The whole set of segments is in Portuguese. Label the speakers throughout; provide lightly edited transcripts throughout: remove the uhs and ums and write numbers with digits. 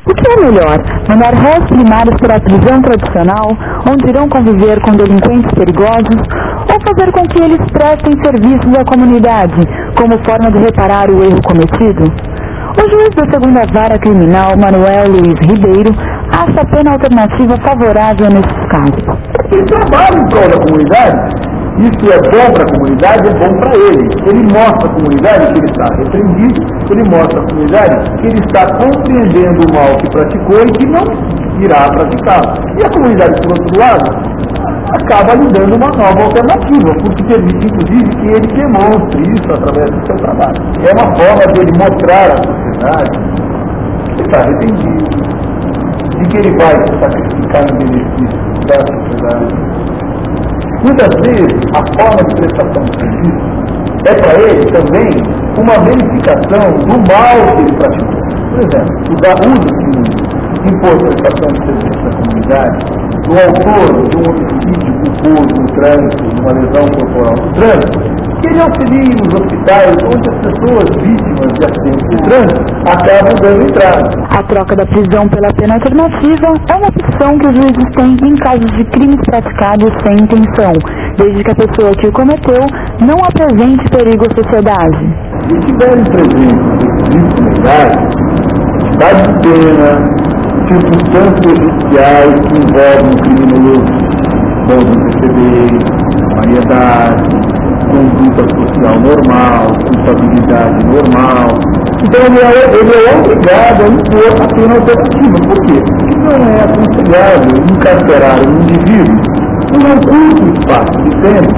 Speaker 1: O que é melhor, mandar réus primários para a prisão tradicional, onde irão conviver com delinquentes perigosos, ou fazer com que eles prestem serviços à comunidade, como forma de reparar o erro cometido? O juiz da segunda vara criminal, Manuel Luiz Ribeiro, acha a pena alternativa favorável nesses casos.
Speaker 2: Ele trabalha em prol da comunidade. Isso é bom para a comunidade, é bom para ele. Ele mostra à comunidade que ele está repreendido, ele mostra à comunidade que ele está compreendendo o mal que praticou e que não irá praticá-lo. E a comunidade, por outro lado, acaba lhe dando uma nova alternativa, porque permite, inclusive, que ele demonstre isso através do seu trabalho. É uma forma de ele mostrar à sociedade que está arrependido, de que ele vai se sacrificar no benefício da sociedade. Muitas vezes, a forma de prestação de serviço é para ele também uma verificação do mal que ele praticou. Por exemplo, o da uso que impôs prestação de serviço na comunidade, do autor de um homicídio culposo no trânsito, de uma lesão corporal no trânsito, que ele auxilia nos hospitais onde as pessoas vítimas de acidentes de trânsito acabam dando entrada.
Speaker 1: A troca da prisão pela pena alternativa é uma opção que os juízes têm em casos de crimes praticados sem intenção, desde que a pessoa que o cometeu não apresente perigo à sociedade.
Speaker 2: Se tiverem presentes requisitos legais, quantidade de pena, circunstâncias judiciais que envolvem o criminoso, bons antecedentes, variedade, conduta social normal, culpabilidade normal. Então ele é obrigado a impor a pena alternativa. Por quê? Porque não é aconselhável encarcerar um indivíduo por um curto espaço de tempo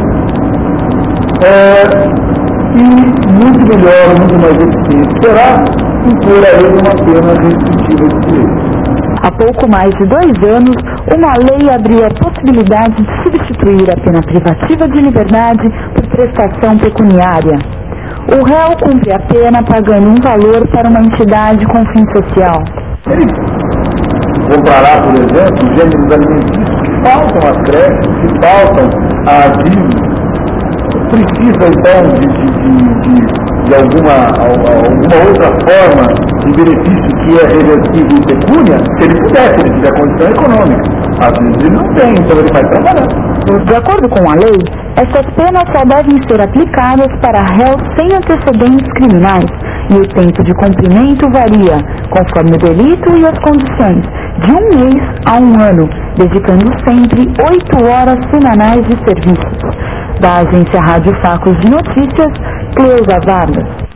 Speaker 2: e muito melhor, muito mais eficiente será impor a ele uma pena restritiva de direito.
Speaker 1: Há pouco mais de 2 anos, uma lei abriu a possibilidade de substituir a pena privativa de liberdade por prestação pecuniária. O réu cumpre a pena pagando um valor para uma entidade com fim social.
Speaker 2: Ele comprará, por exemplo, gêneros alimentícios que faltam às creches, que faltam a asilo. Precisa, então, de alguma outra forma de benefício que é reversível em pecúnia, se ele puder, se ele tiver condição econômica. Às vezes ele não tem, então ele vai trabalhar.
Speaker 1: De acordo com a lei, essas penas só devem ser aplicadas para réus sem antecedentes criminais, e o tempo de cumprimento varia, conforme o delito e as condições, de 1 mês a 1 ano, dedicando sempre 8 horas semanais de serviços. Da agência Rádio Facos de Notícias, Cleusa Vargas.